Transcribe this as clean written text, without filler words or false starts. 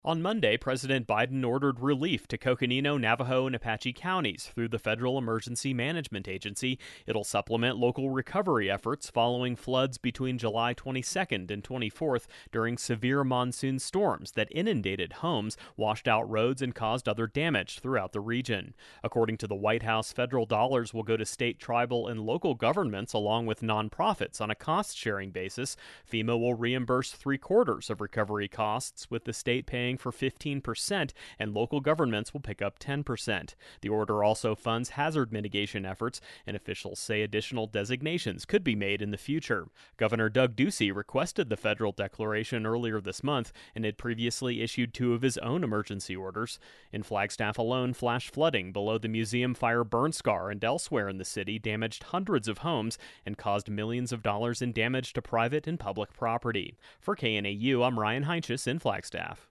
On Monday, President Biden ordered relief to Coconino, Navajo, and Apache counties through the Federal Emergency Management Agency. It'll supplement local recovery efforts following floods between July 22nd and 24th during severe monsoon storms that inundated homes, washed out roads, and caused other damage throughout the region. According to the White House, federal dollars will go to state, tribal, and local governments along with nonprofits on a cost-sharing basis. FEMA will reimburse three-quarters of recovery costs, with the state paying for 15%, and local governments will pick up 10%. The order also funds hazard mitigation efforts, and officials say additional designations could be made in the future. Governor Doug Ducey requested the federal declaration earlier this month and had previously issued two of his own emergency orders. In Flagstaff alone, flash flooding below the museum fire burn scar and elsewhere in the city damaged hundreds of homes and caused millions of dollars in damage to private and public property. For KNAU, I'm Ryan Heinches in Flagstaff.